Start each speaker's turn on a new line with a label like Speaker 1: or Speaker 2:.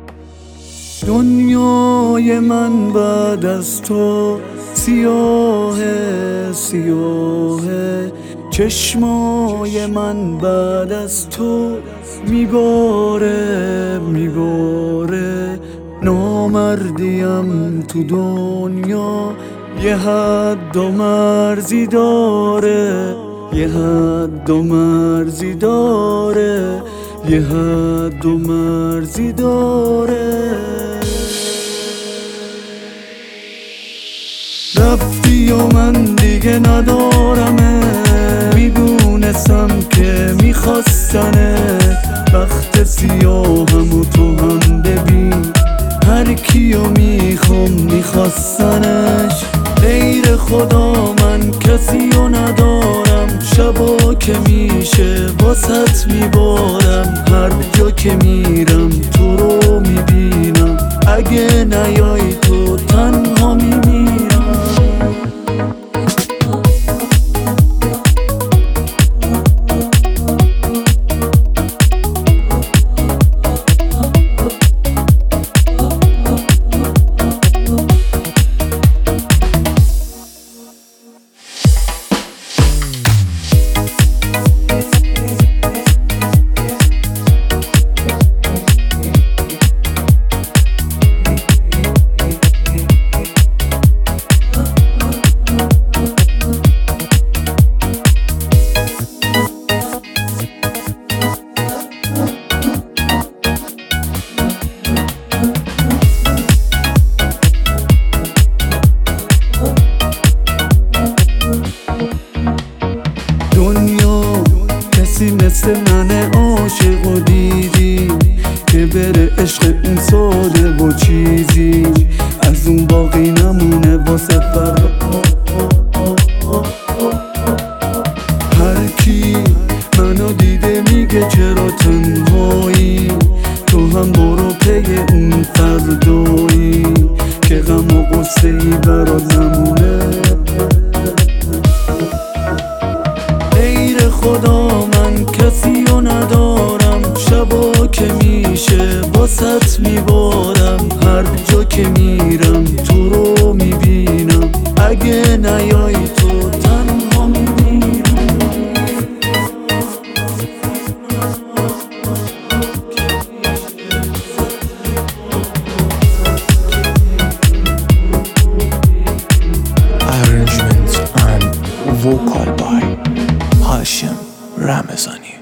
Speaker 1: دنیای من بعد از تو سیاهه سیاهه، چشمای من بعد از تو میباره میباره. نامردیم تو دنیا یه حد و مرزی داره، یه حد و مرزی داره، یه حد و مرزی داره. رفتی و من دیگه ندارمه، میدونستم که میخواستنه. بخت سیاهم و تو هم ببین، هر کیو میخوام میخواستنش. غیر خدا من کسی رو ندارم، شبا که میشه واسط میبارم. هر جا که میرم تو رو میبینم، اگه نیای تو تنها میمیرم. کسی مثل من عاشق و دیدی که بره عشق اون ساده و چیزی، از اون باقی نمونه واسه هر کی منو دیده میگه چرا تنهایی، تو هم برو پی اون فردایی که غم و غصه ای برات نمونه. غیر خدا من کسی رو ندارم، شبا که میشه واسط میبارم. هر جا که میرم تو رو میبینم، اگه نیای تو تنها میمیرم.
Speaker 2: Arrangement and vocal by Hashim Ramazani.